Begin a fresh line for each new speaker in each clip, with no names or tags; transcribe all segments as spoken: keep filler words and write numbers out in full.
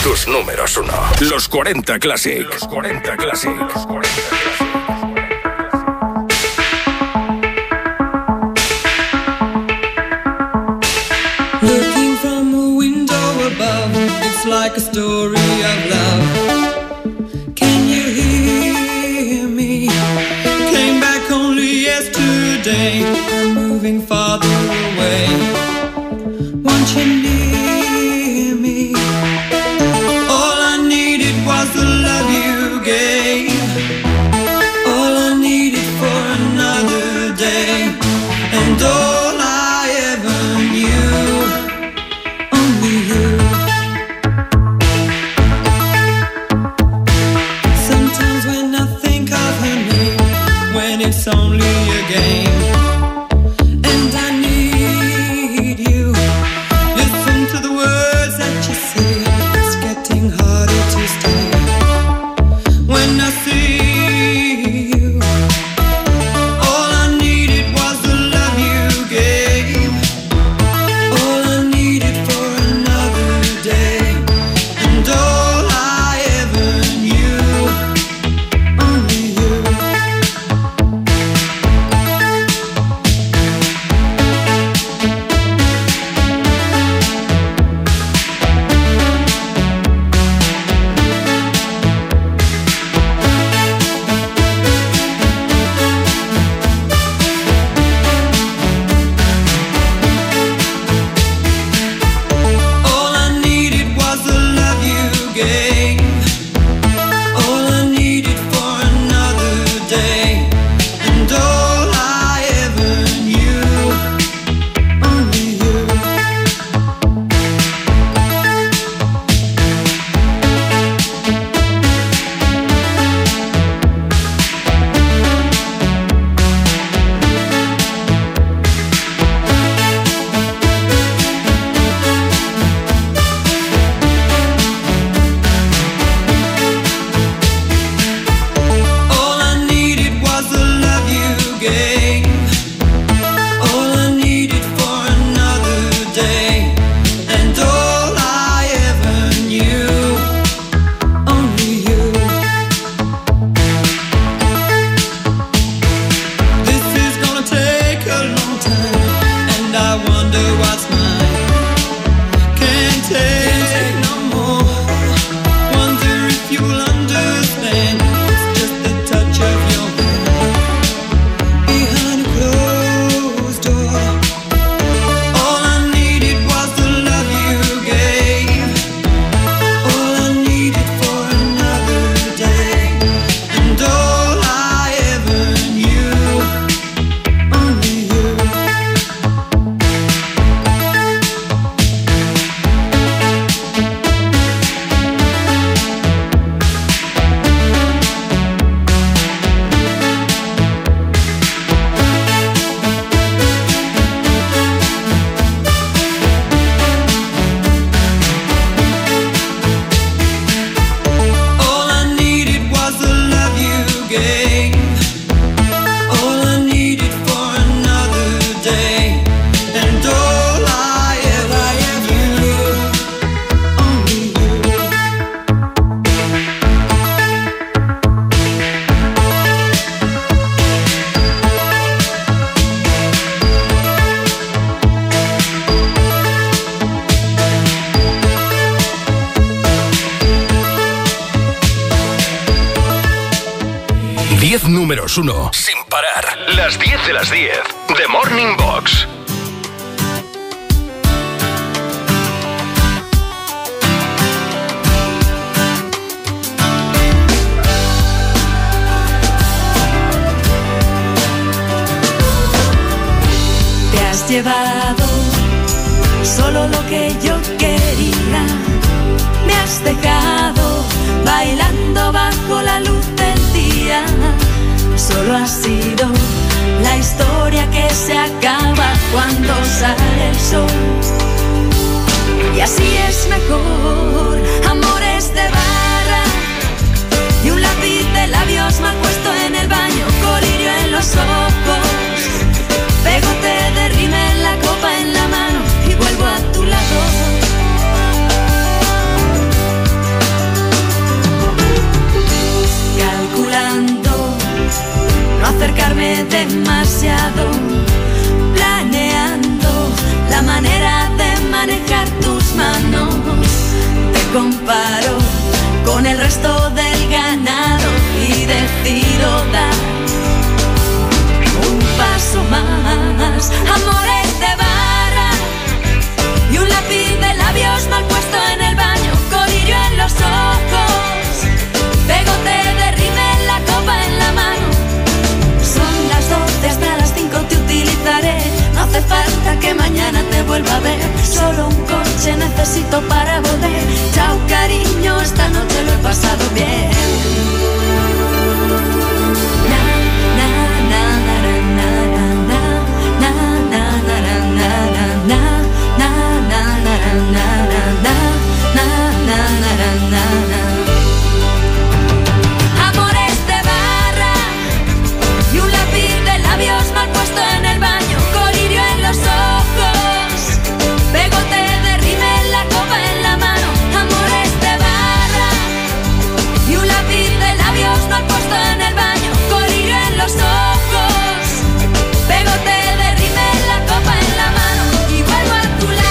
tus números uno. Los cuarenta Classic. Los cuarenta Classic. Los cuarenta Classic.
Looking from a window above, it's like a story of love. Can you hear me? Came back only yesterday. I'm moving farther away. Won't you near me? All I needed was the love you gave. All I needed for another day. And all I ever knew. Only you. Sometimes when I think of her name, when it's only a game, and I need you. Listen to the words that you say. It's getting harder to stay. When I see you, all I needed was the love you gave. All I needed for another day. And all I ever knew. Only you. All I needed was the love you gave. All I needed for another day. And all I ever knew. Only you. All I needed was the love you gave. All I needed for another day. And all I ever knew. Only you. This is gonna take a long time. And I wonder what's mine. Can't take no more. Wonder if you'll understand. It's just the touch of your hand behind a closed door. All I needed was the love you gave. All I needed for another day. And all I ever knew. Only you. All I needed was the love you gave. All I needed for another day. And all I ever knew. Only you.
diez números uno. Sin parar. Las diez de las diez. The Morning Box.
Te has llevado solo lo que yo quería. Me has dejado bailando bajo la luz del día. Solo ha sido la historia que se acaba cuando sale el sol. Y así es mejor, amores de barra y un lápiz de labios mal puesto en el baño, colirio en los ojos, pegote de rímel, la copa en la mano y vuelvo a tu lado. demasiado, planeando la manera de manejar tus manos. Te comparo con el resto del ganado y decido dar un paso más. Amores de barra y un lápiz de labios mal puesto en el baño, colirio en los ojos, pegote de rímel, la copa en la mano. Son las doce, hasta las cinco te utilizaré. No hace falta que mañana te vuelva a ver. Solo un coche necesito para volver. Chao cariño, esta noche lo he pasado bien. Na, na, na, na, na, na, na, na, na, na, na, na, na, na, na, na, na. Amores de barra y un lápiz de labios mal puesto en el baño, colirio en los ojos, pegote de rímel, la copa en la mano. Amores de barra y un lápiz de labios mal puesto en el baño, colirio en los ojos, pegote de rímel, la copa en la mano. Y vuelvo a tu lado.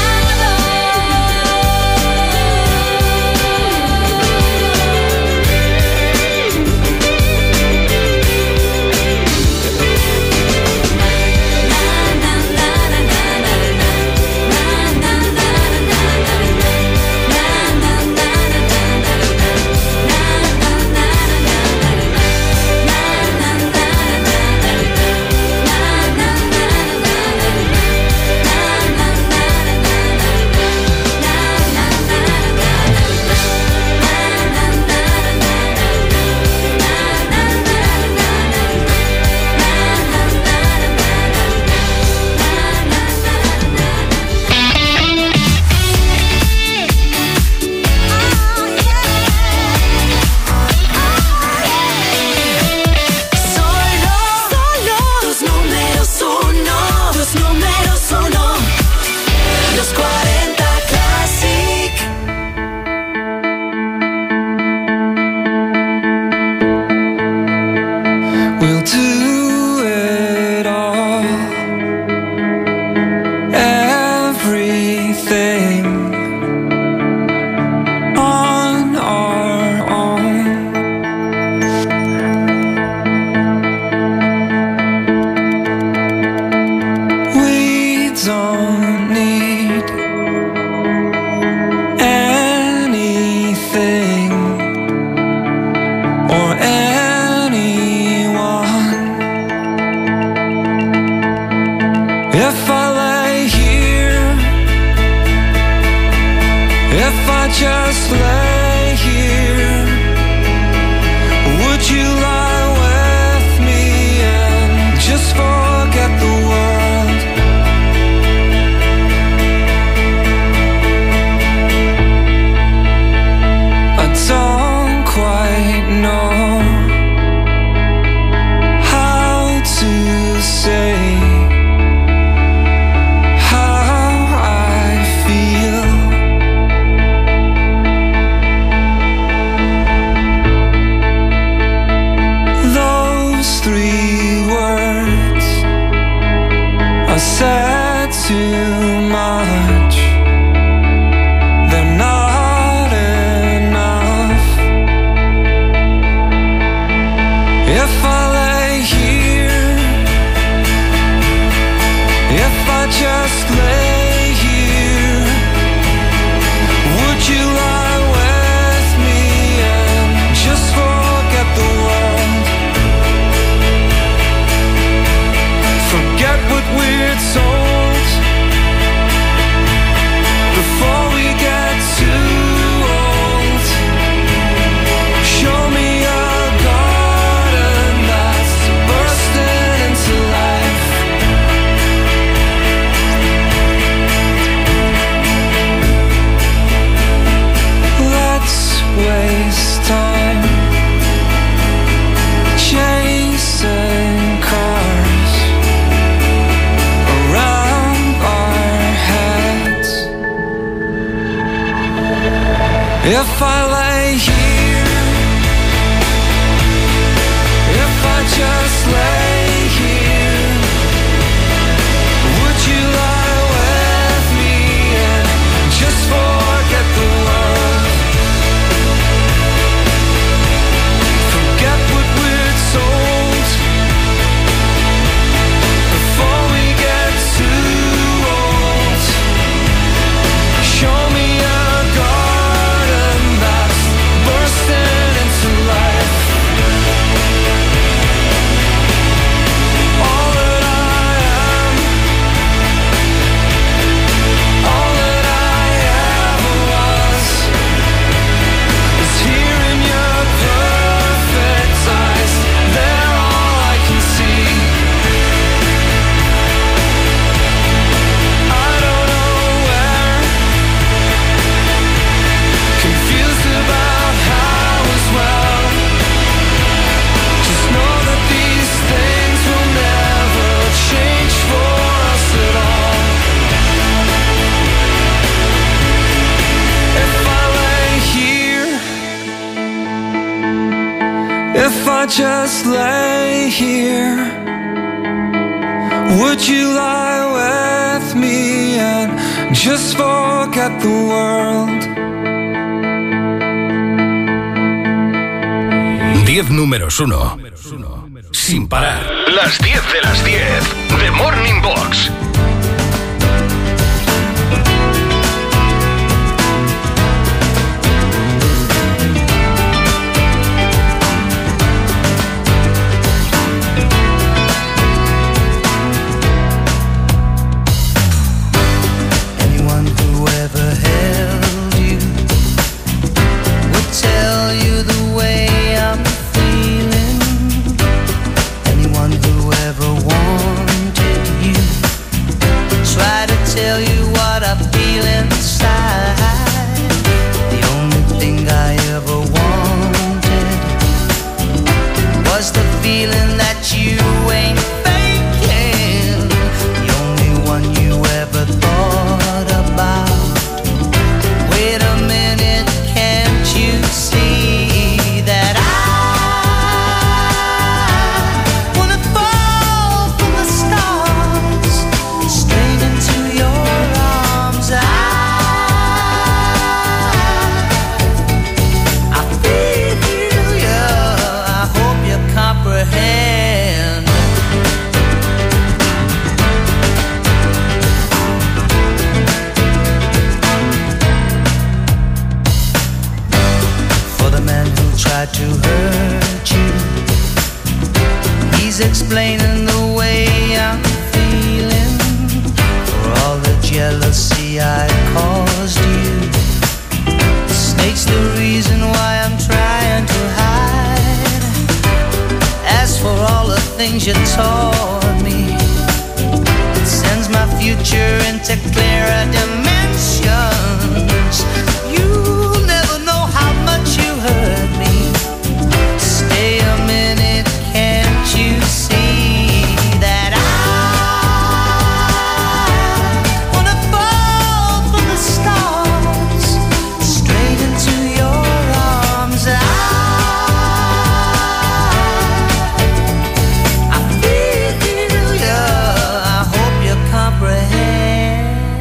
If I lay here, if I just lay here,
I just lay here? Would you lie with me and just forget the world?
diez números uno. Sin parar. Las diez de las diez. The Morning Box.
Tell you what I feel inside. The only thing I ever wanted was the feeling that you ain't faking. The only one you ever thought about. Wait a minute, can't you see that I wanna fall from the stars straight into your arms? I, I feel you, I hope you comprehend. For the man who tried to hurt you, he's explaining the way I'm feeling. For all the jealousy I caused you, the snake's the reason why I'm trying to hide. As for all the things you taught me, it sends my future into clearer dimensions. You'll never know how much you hurt me. Stay a minute, can't you see that I wanna fall from the stars straight into your arms? I, I feel you, I hope you comprehend.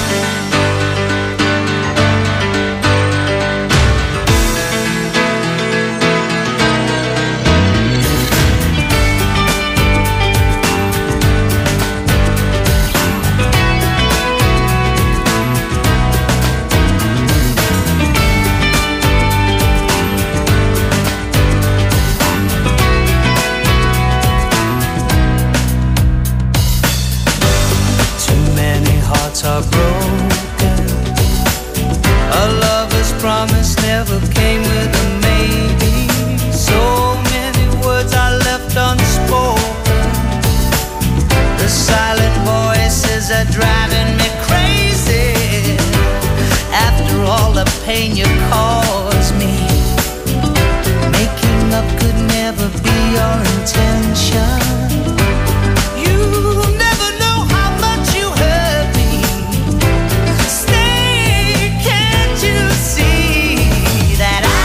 Too many hearts are broken. A lover's promise never came with a maybe. So many words are left unspoken. The silent voices are driving me crazy. After all the pain you caused me, making up could never be your intention. You'll never know how much you hurt me. Stay, can't you see that I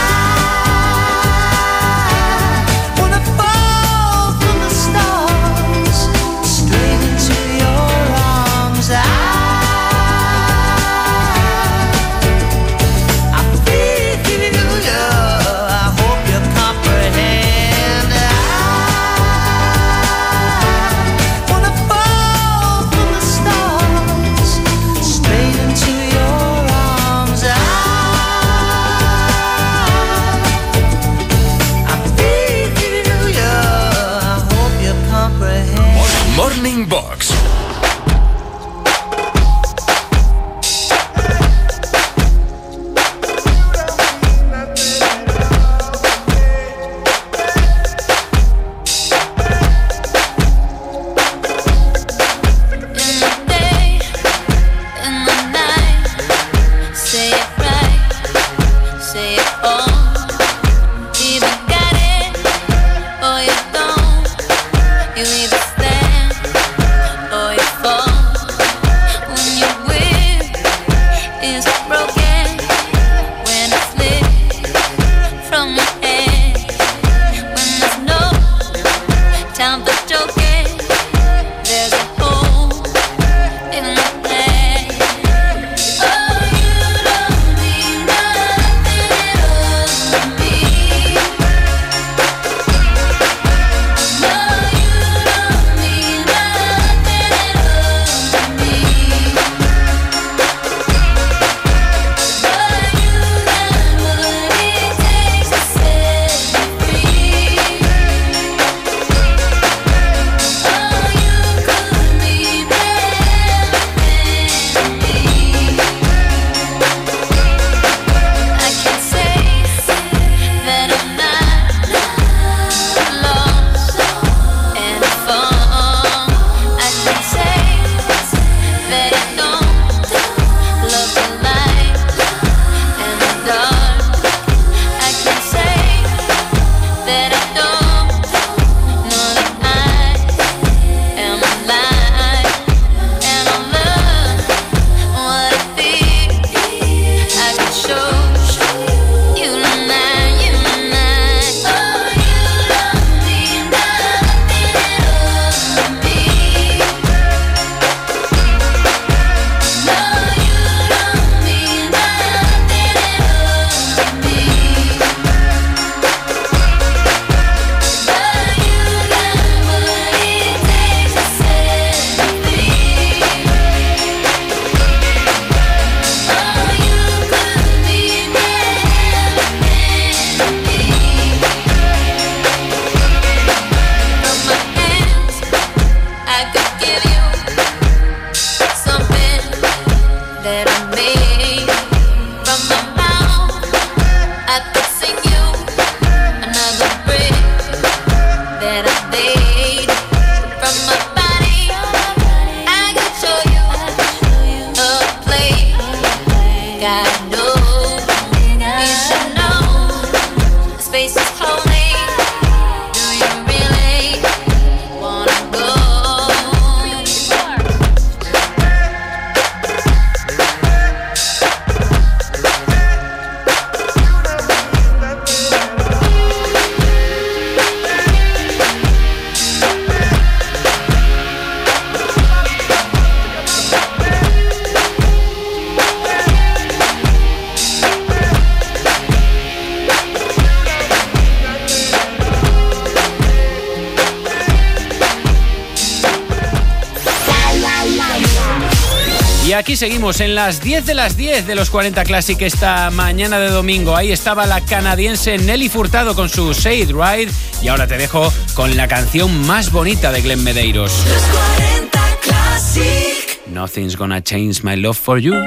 wanna fall from the stars straight into your arms? I, I feel you, I hope you comprehend. I wanna fall from the stars straight into your arms. I, I feel you, I hope you comprehend.
Morning Box.
In the day, in the night, say it right, say it all. Either got it or you don't. You either stand or
aquí seguimos en las diez de las diez de los cuarenta Classic esta mañana de domingo. Ahí estaba la canadiense Nelly Furtado con su Say It Right. Y ahora te dejo con la canción más bonita de Glenn Medeiros.
Los cuarenta Classic.
Nothing's gonna change my love for you.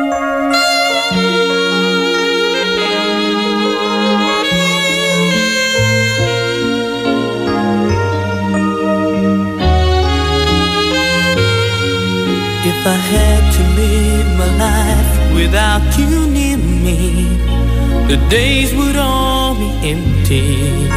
If I had to live my life without you near me, the days would all be empty.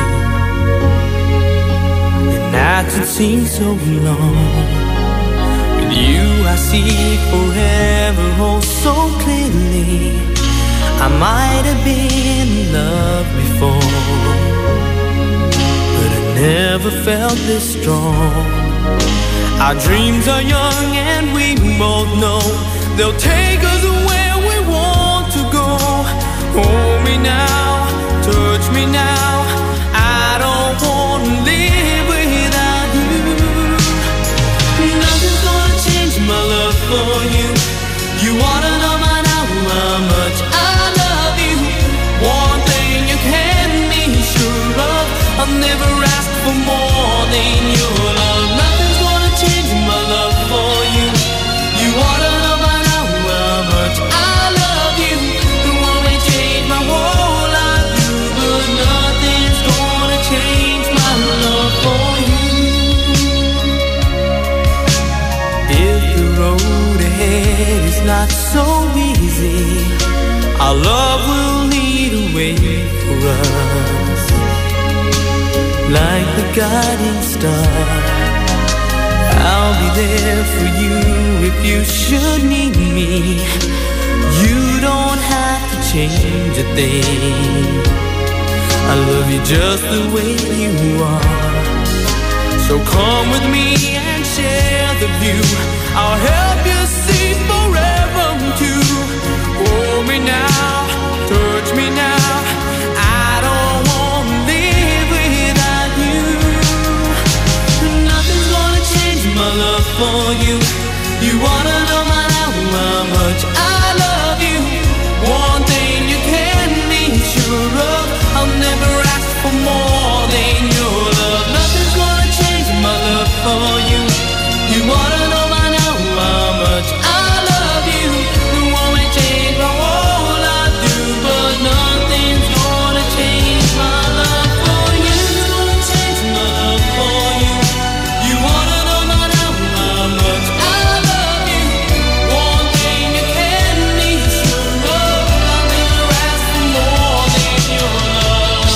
The nights would seem so long. With you I see forever oh so clearly. I might have been in love before, but I never felt this strong. Our dreams are young and we both know they'll take us where we want to go. Hold me now, touch me now, I don't want to live without you. Nothing's gonna change my love for you. You wanna know by now how much I love you. One thing you can be sure of, I'll never ask for more than your love. Nothing's gonna change my love for you. You wanna know by now how much I love you. The one may change my whole life, but nothing's gonna change my love for you. If the road ahead is not so easy, our love will lead a way for us, like the guiding star. I'll be there for you if you should need me. You don't have to change a thing. I love you just the way you are. So come with me and share the view. I'll help you see forever too. Hold me now, touch me now, I don't want to live without you. Nothing's gonna change my love for you. You wanna know my now how much I love you. One thing you can be sure of, I'll never ask for more than your love. Nothing's gonna change my love for you. You wanna know my now how much I love you. The one may change my whole life too, but nothing's gonna change my love for you. It's gonna change my love for you. You wanna know my now how much I love you. One thing you can be sure of, I'll never ask for more than your love.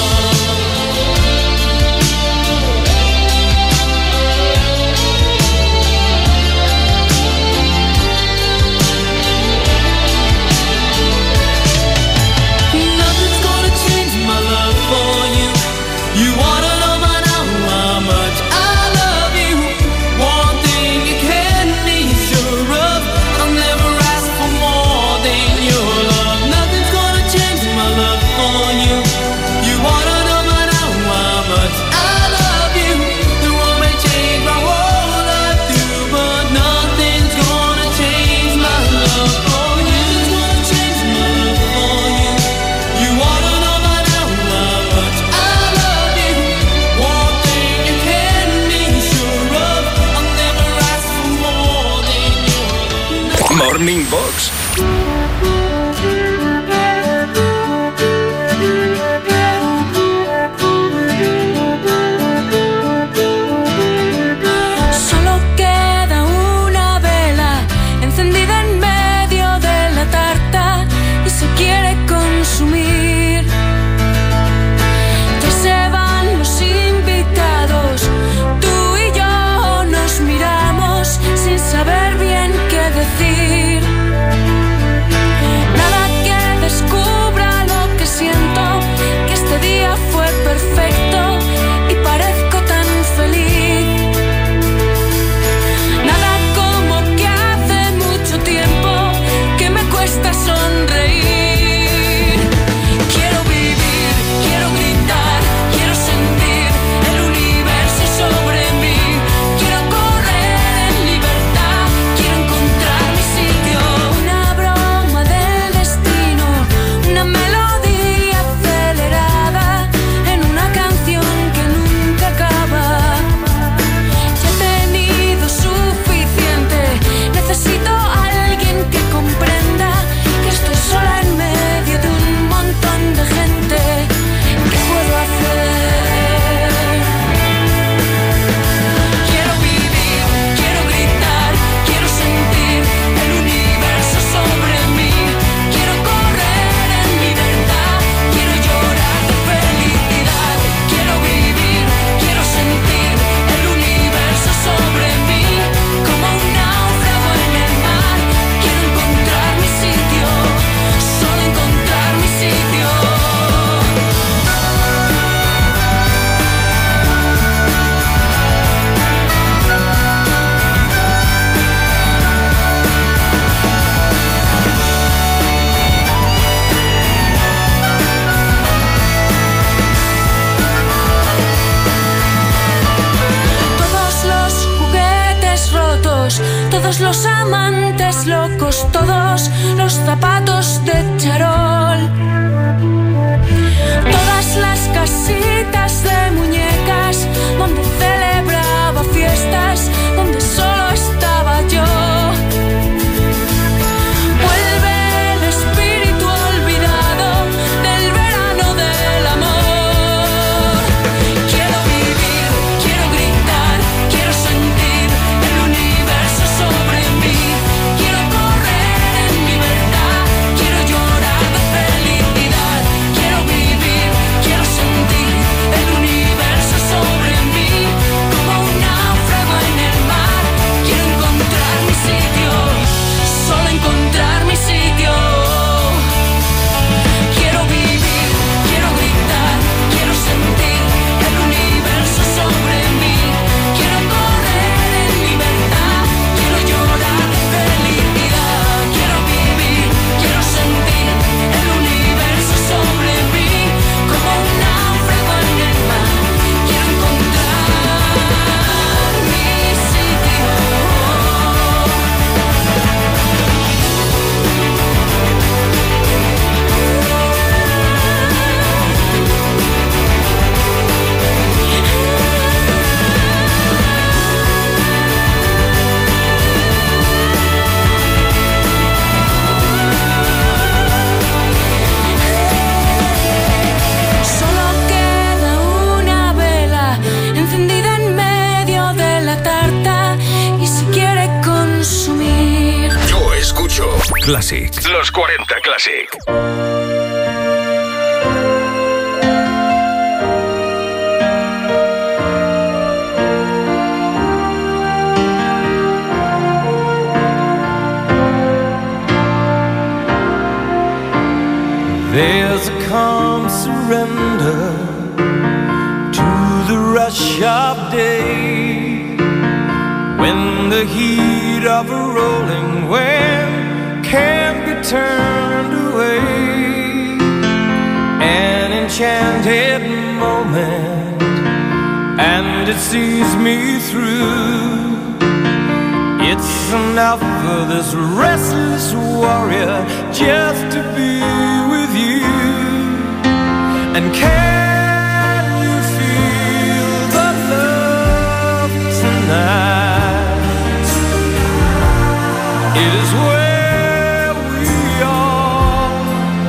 Nothing's gonna change my love for you. You wanna know by now how much I love you. One thing you can be sure of, I'll never ask for more than your love. Nothing's gonna change my love for you. You wanna know by now how much I love you. The world may change my whole life too, but nothing's gonna change my love for you. It's gonna change my love for you. You wanna know by now how much I love you. One thing you can be sure of, I'll never ask for more than your love.
Morning Box.
Solo queda una vela encendida en medio de la tarta y se quiere consumir. Ya se van los invitados, tú y yo nos miramos sin saber bien qué decir. todos los amantes locos, todos los zapatos de charol, todas las casitas de muñecas donde celebraba fiestas, donde solo estaba yo. Vuelve el espíritu olvidado del verano del amor. Quiero vivir, quiero gritar, quiero sentir el universo sobre mí. Quiero correr en libertad, quiero llorar de felicidad. Quiero vivir, quiero sentir el universo sobre mí. Como un náufrago en el mar, quiero encontrar mi sitio, solo encontrar mi sitio. Quiero vivir, quiero gritar, quiero sentir el universo sobre mí. Quiero correr en libertad, quiero llorar de felicidad. Quiero vivir, quiero sentir el universo sobre mí. Como un náufrago en el mar, quiero encontrar mi sitio. Solo queda una vela encendida en medio de la tarta y se quiere consumir.
Yo escucho Classic. Los cuarenta Classic.
There's a calm surrender to the rush of day, when the heat of a rolling wave can't be turned away. An enchanted moment, and it sees me through. It's enough for this restless warrior just to be with you. And can you feel the love tonight? It is where we are.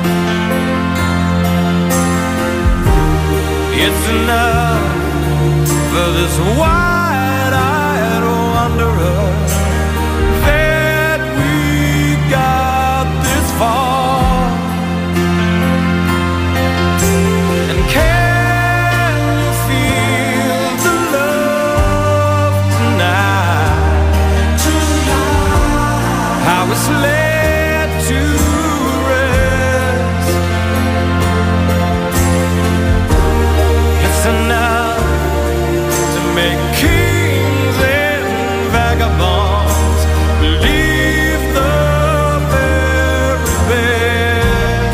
It's enough for this wide-eyed wanderer that we got this far. And can you feel the love tonight? How it's led to rest. It's enough to make kings and vagabonds believe the very best.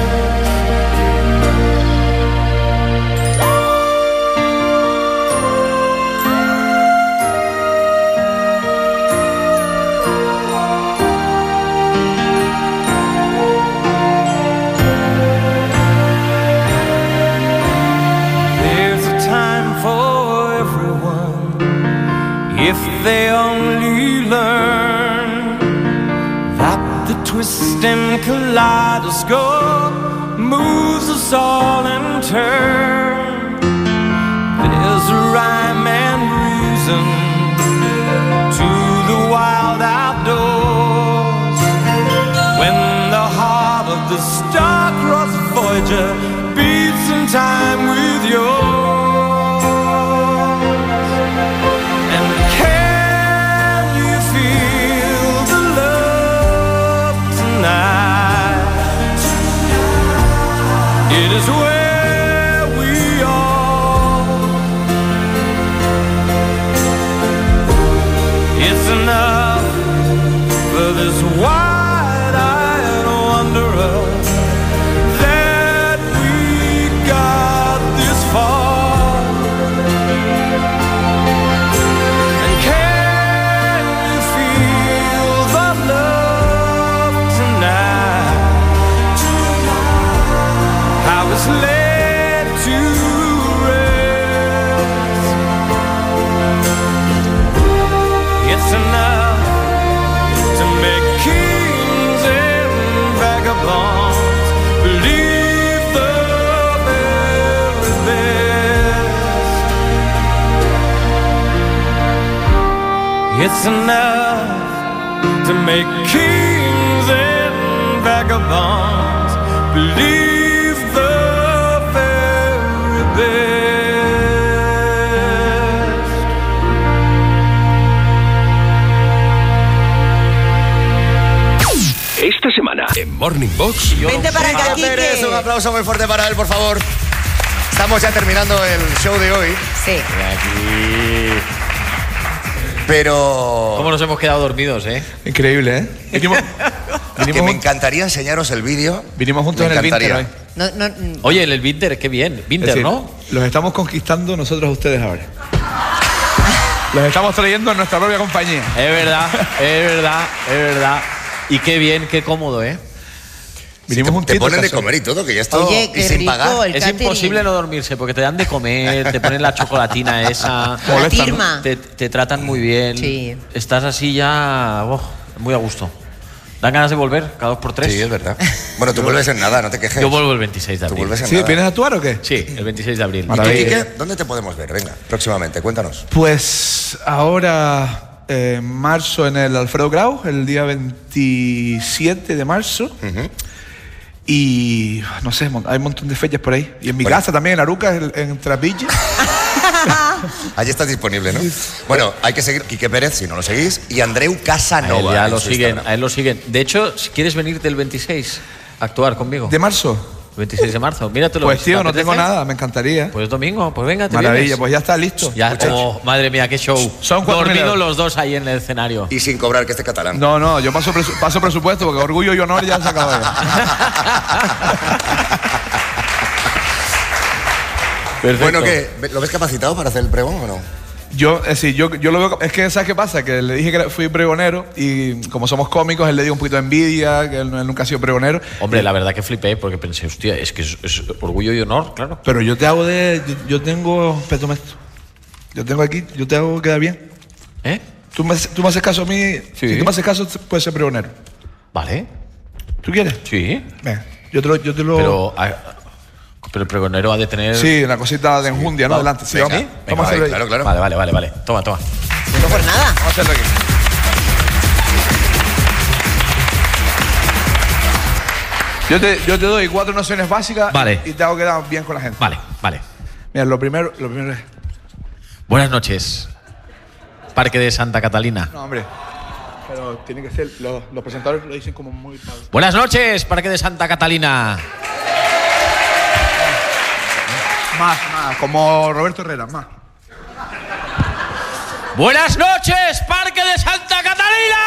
There's a time for everyone if they only learn that the twisting kaleidoscope moves us all in turn. There's a rhyme and reason to the wild outdoors, when the heart of the star-crossed Voyager beats in time with yours. And can you feel the love tonight? It is where we are. It's enough for this wide-eyed wanderer that we got this far. It's enough to make kings and vagabonds believe the very best.
Esta semana en Morning Box.
Vente para acá, Quique.
Pérez, un aplauso muy fuerte para él, por favor. Estamos ya terminando el show de hoy.
Sí.
Aquí.
Pero...
¿Cómo nos hemos quedado dormidos, eh?
Increíble, ¿eh? Vinimos,
vinimos que me encantaría enseñaros el vídeo.
Vinimos juntos en el Vinter hoy.
No, no,
Oye, en el Vinter, qué bien. Vinter, es decir, ¿no?
Los estamos conquistando nosotros a ustedes ahora. Los estamos trayendo en nuestra propia compañía.
Es verdad, es verdad, es verdad. Y qué bien, qué cómodo, ¿eh?
Vinimos un te ponen de comer y todo, que ya está.
Oye, qué
y sin
rico,
pagar.
el
Es
catering.
imposible no dormirse porque te dan de comer, te ponen la chocolatina esa.
La firma.
Te, te tratan muy bien.
Sí.
Estás así ya oh, muy a gusto. Dan ganas de volver cada dos por tres.
Sí, es verdad. Bueno, tú vuelves en nada, no te quejes.
Yo vuelvo el veintiséis de
Tú
abril.
vuelves en
¿Sí?
nada.
¿Vienes a actuar o qué?
Sí, el veintiséis de abril.
¿Y tú, Quique, dónde te podemos ver? Venga, próximamente, cuéntanos.
Pues ahora, eh, en marzo, en el Alfredo Grau, el día veintisiete de marzo.
Uh-huh.
Y no sé, hay un montón de fechas por ahí. Y en mi
bueno.
casa también, en Arucas, en, en Trapille.
Allí estás disponible, ¿no? Bueno, hay que seguir Quique Pérez, si no lo seguís, y Andreu Casanova.
A él ya
en
lo
su
siguen,
Instagram.
a él lo siguen. De hecho, si quieres venirte el veintiséis a actuar conmigo.
¿De marzo?
veintiséis de marzo, míratelo.
Pues tío,
¿te
no tengo
apetece?
nada, me encantaría.
Pues domingo, pues venga, te
Maravilla,
vienes.
pues ya está listo.
Ya, oh, madre mía, qué show.
Son cuatro mil
Dormidos
euros.
los dos ahí en el escenario.
Y sin cobrar, que este catalán.
No, no, yo paso, presu paso presupuesto porque orgullo y honor ya se acabó.
Perfecto.
Bueno, ¿qué? ¿Lo ves capacitado para hacer el pregón o no?
Yo, es decir, yo, yo lo veo. Es que, ¿sabes qué pasa? Que le dije que fui pregonero y como somos cómicos, él le dio un poquito de envidia, que él, él nunca ha sido pregonero.
Hombre, la verdad que flipé porque pensé, hostia, es que es, es orgullo y honor, claro.
Pero yo te hago de. Yo, yo tengo petomesto. Yo tengo aquí, yo te hago quedar bien.
¿Eh?
Tú me, tú me haces caso a mí.
Sí.
Si tú me haces caso, puedes ser pregonero.
Vale.
¿Tú quieres?
Sí.
Venga, yo te lo. Yo te lo
Pero, a- pero el pregonero ha de tener.
sí, una cosita de enjundia, ¿no?
Va-
Adelante. Sí,
venga,
vamos,
venga,
vamos a
vale,
hacerlo ahí.
claro, claro.
Vale, vale, vale, vale. Toma, toma.
no por nada.
Vamos a hacerlo aquí. Yo te, yo te doy cuatro nociones básicas
Vale.
y te hago quedar bien con la gente.
Vale, vale.
Mira, lo primero, lo primero es.
Buenas noches. Parque de Santa Catalina.
No, hombre. Pero tiene que ser. Los, los presentadores lo dicen como muy.
Buenas noches, Parque de Santa Catalina.
Más, más. Como Roberto Herrera, más.
Buenas noches, Parque de Santa Catalina.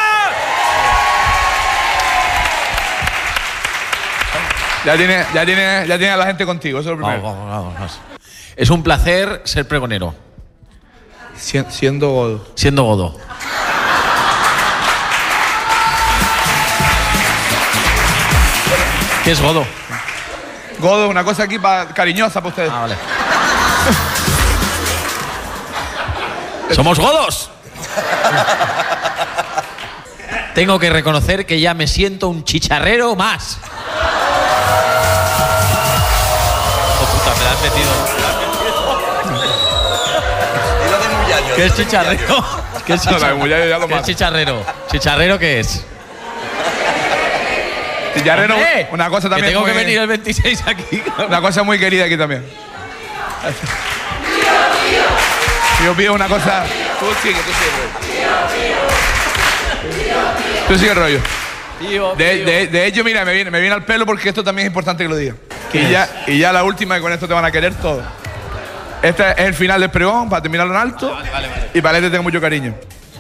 Ya tiene, ya tiene, ya tiene a la gente contigo, eso es lo primero.
Vamos, vamos, vamos, vamos. Es un placer ser pregonero.
Si- siendo godo.
Siendo godo. ¿Qué es godo?
Godo, una cosa aquí pa, cariñosa para ustedes.
Ah, vale. ¡Somos godos! Tengo que reconocer que ya me siento un chicharrero más. Oh, puta, me la has metido. ¿Qué es chicharrero? ¿Qué es
No, la de
chicharrero?
Muyayo ya lo
¿Qué es
mato.
chicharrero? ¿Chicharrero qué es?
Chicharrero,
¡Hombre!
una cosa también.
Que tengo
muy,
que venir el veintiséis aquí.
Una cosa muy querida aquí también. Yo pido una cosa. Tú sigue, tú sigue. Tú sigue el rollo.
Tío,
De,
tío.
de, de hecho, mira, me viene, me viene al pelo porque esto también es importante que lo diga. Y ya, y ya la última, y con esto te van a querer todo. Este es el final del pregón, para terminarlo en alto.
Vale, vale, vale.
Y para este tengo mucho cariño.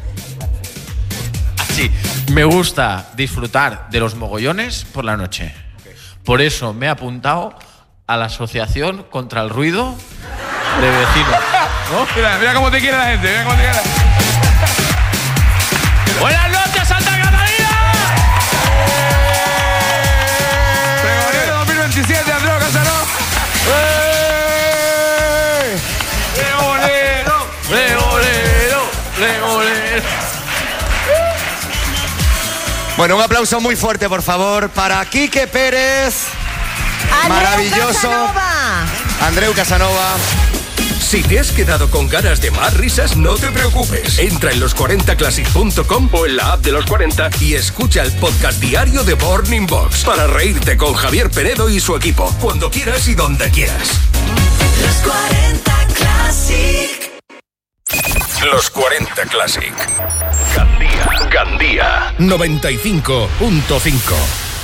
Así, me gusta disfrutar de los mogollones por la noche. Por eso me he apuntado a la Asociación contra el Ruido de Vecinos.
¿No? Mira, mira cómo te quiere la gente, mira cómo te quiere la gente.
¡Buenas noches, Santa Catalina!
Pregonero dos mil veintisiete, Andreu Casanova. ¡Eh!
¡Pregonero! ¡Pregonero! ¡Pregonero!
Bueno, un aplauso muy fuerte, por favor, para Quique Pérez.
Andreu
Maravilloso.
Casanova.
Andreu Casanova.
Si te has quedado con ganas de más risas, no te preocupes. Entra en los cuarenta classic punto com o en la app de los cuarenta y escucha el podcast diario de Morning Box para reírte con Javier Penedo y su equipo, cuando quieras y donde quieras.
Los cuarenta Classic.
Los cuarenta Classic. Gandía. Gandía. noventa y cinco punto cinco.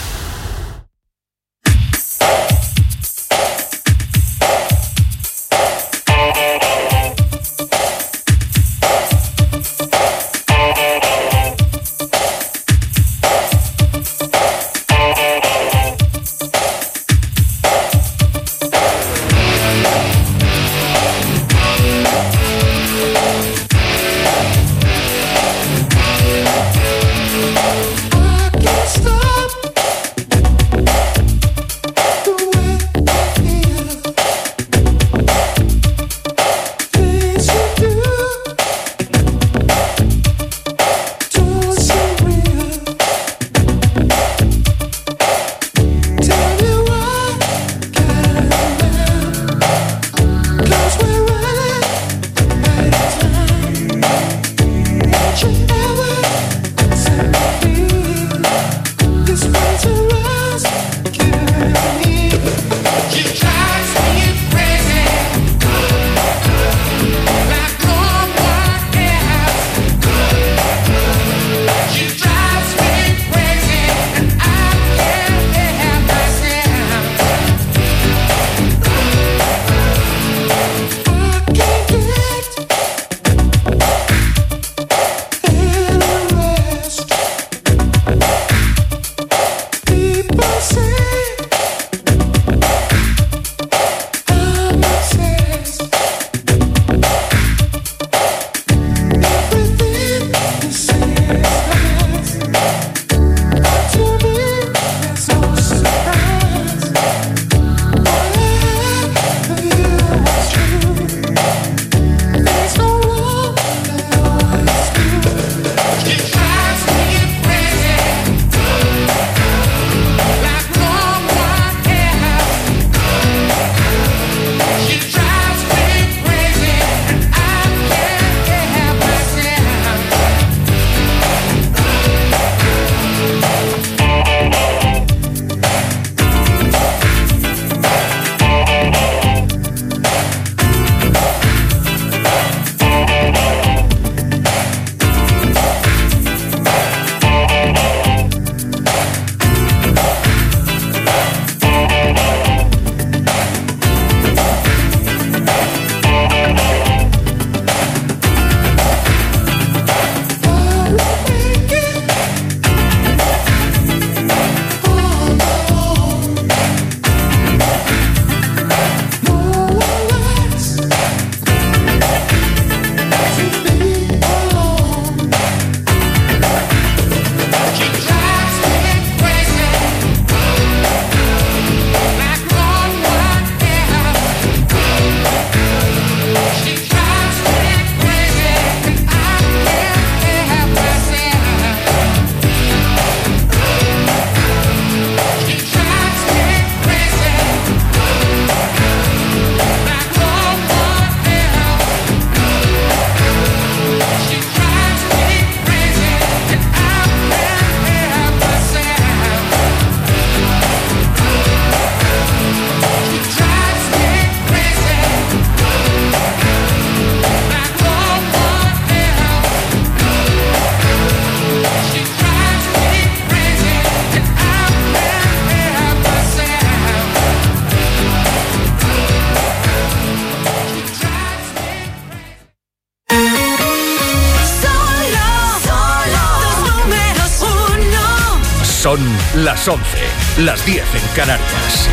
Son las once, las diez en Canarias.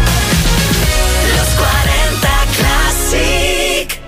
Los cuarenta Classic.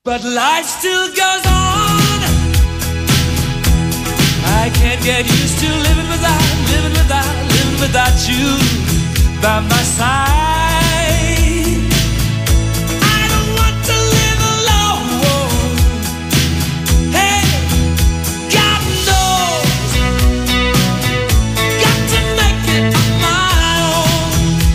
But life still goes on. I can't get used to living without, living without, living without you by my side. I don't want to live alone. Hey, God knows, got to make it on my own.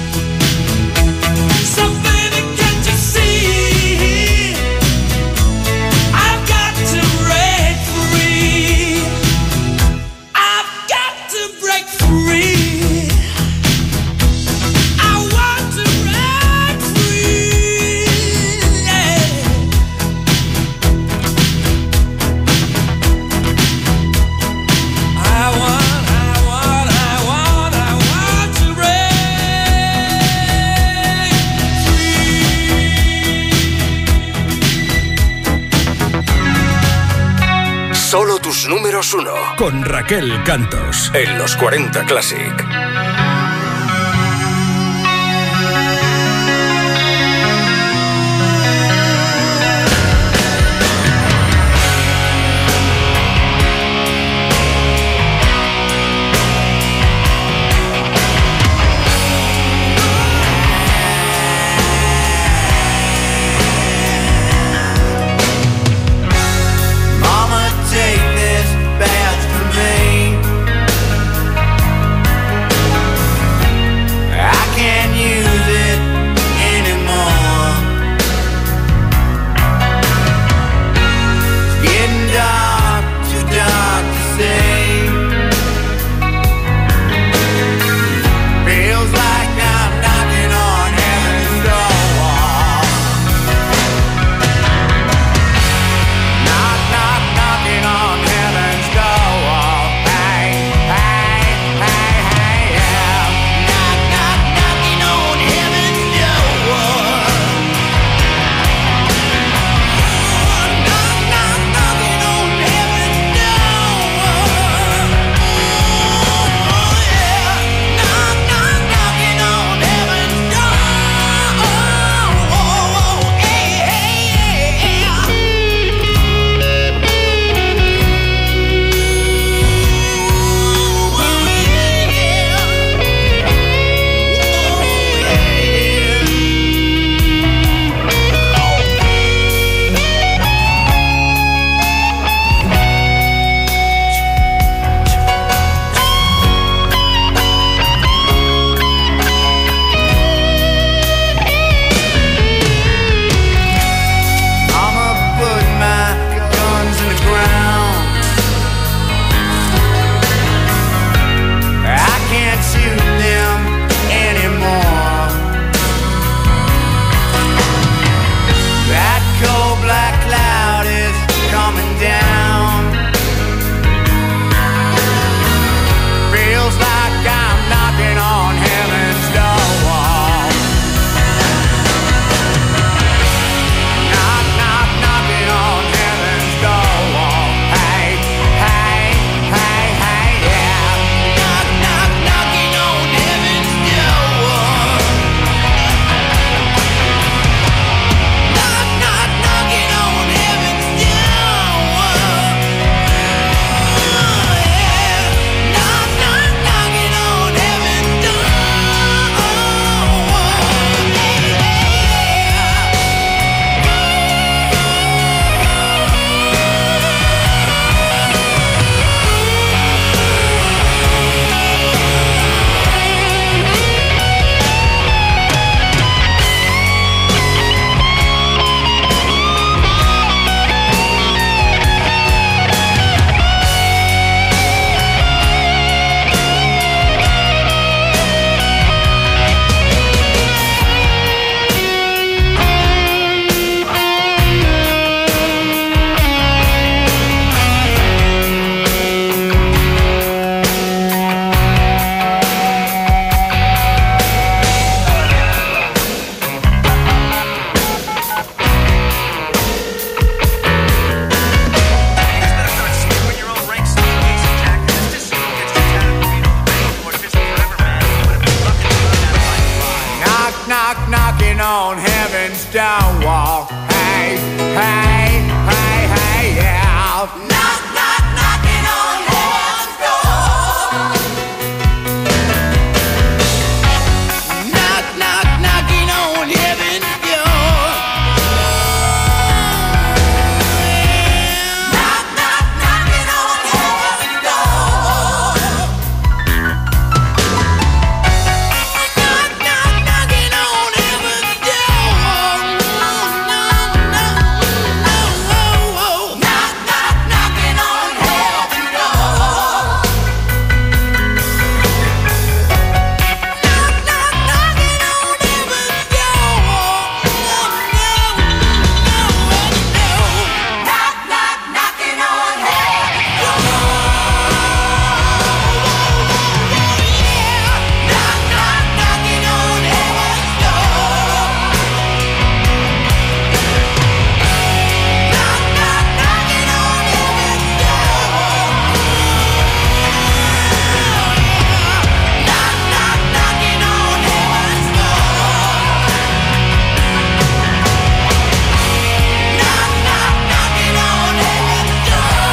So baby, can't you see? I've got to break free. I've got to break free.
Solo tus números uno. Con Raquel Cantos. En los cuarenta Classic.
knocking on heaven's down wall. Hey, hey.
off. Knock, knock, knocking on heaven's door. Knock, knock, knocking on heaven's door. Knock, knock, knocking on heaven's door. Knock, knock, knocking on heaven's door. No, no, no, no. Knock, knock, knocking on heaven's door. Knock, knock, knocking on heaven's door. Knock, knock, knocking on heaven's door. Knock, knock, knocking on heaven's door. Knock, knock, knocking on heaven's door. Knock, knock, knocking on heaven's door. Knock, knock, knocking on heaven's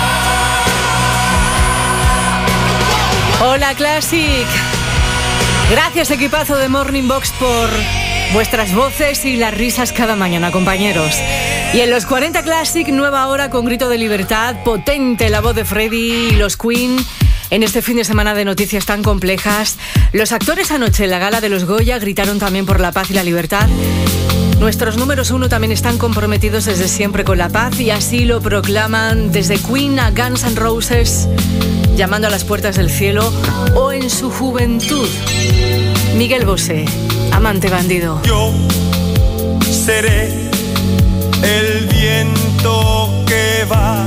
door.
Hola Classic. Gracias equipazo de Morning Box por vuestras voces y las risas cada mañana, compañeros. Y en los cuarenta Classic, nueva hora con grito de libertad, potente la voz de Freddy y los Queen. En este fin de semana de noticias tan complejas, los actores anoche en la gala de los Goya gritaron también por la paz y la libertad. Nuestros números uno también están comprometidos desde siempre con la paz y así lo proclaman desde Queen a Guns N' Roses, llamando a las puertas del cielo, o en su juventud, Miguel Bosé, amante bandido.
Yo seré el viento que va,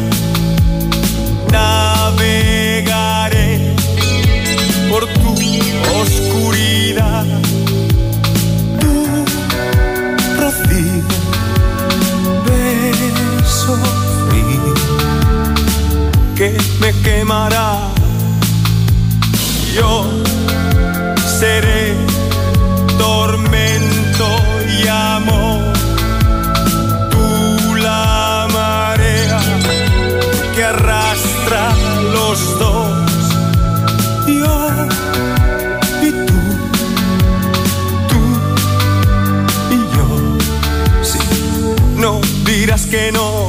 navegaré por tu oscuridad, tu rocío, beso frío que me quemará. Yo seré tormento y amor, tú la marea que arrastra los dos, yo y tú, tú y yo. Sí, no dirás que no,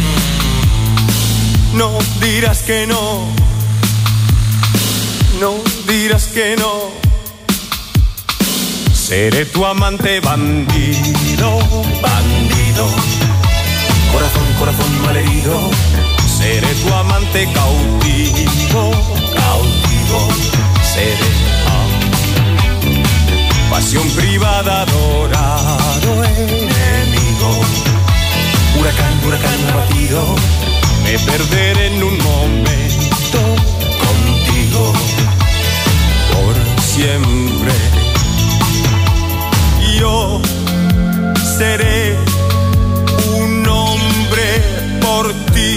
no dirás que no, no dirás que no. Seré tu amante bandido, bandido, corazón, corazón malherido. Seré tu amante cautivo, cautivo. Seré ah, pasión privada, adorado enemigo. Huracán, huracán abatido. Me perderé en un momento contigo por siempre. Yo seré un hombre por ti,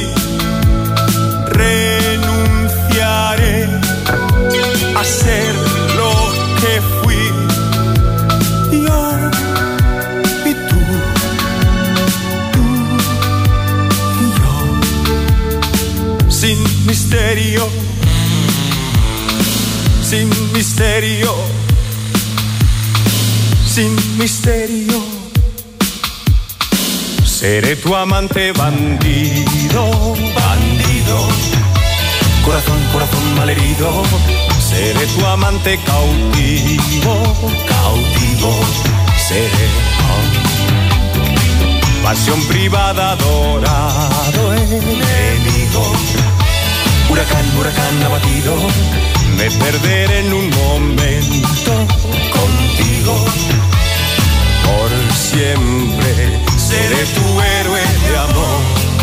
renunciaré a ser lo que fui, yo y tú, tú y yo, sin misterio, sin misterio. Sin misterio, seré tu amante bandido, bandido, corazón, corazón malherido. Seré tu amante cautivo, cautivo. Seré oh, pasión privada, adorado enemigo. Huracán, huracán abatido. Me perderé en un momento contigo por siempre. Seré tu héroe de amor.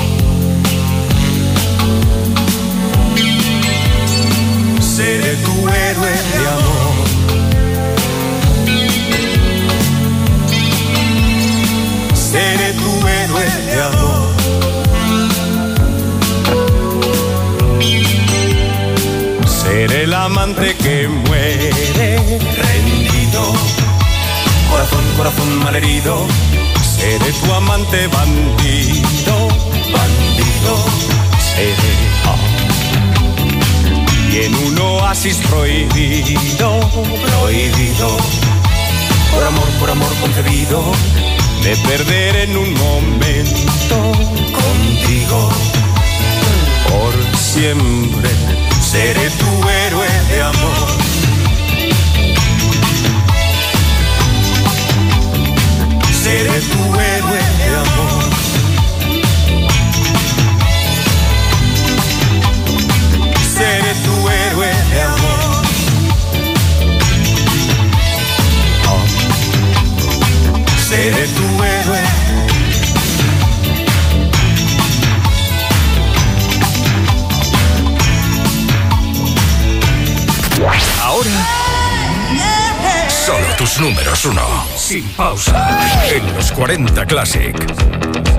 Seré tu héroe de amor. Seré tu héroe de amor. Seré el amante que muere rendido, corazón, corazón malherido. Seré tu amante bandido, bandido. seré. Y en un oasis prohibido, prohibido, por amor, por amor concebido, me perderé en un momento contigo. Por siempre seré tu héroe de amor. Seré tu héroe de amor. Seré tu héroe de amor. Oh. Seré tu héroe.
Ahora, solo tus números uno. Sin pausa. En los cuarenta Classic.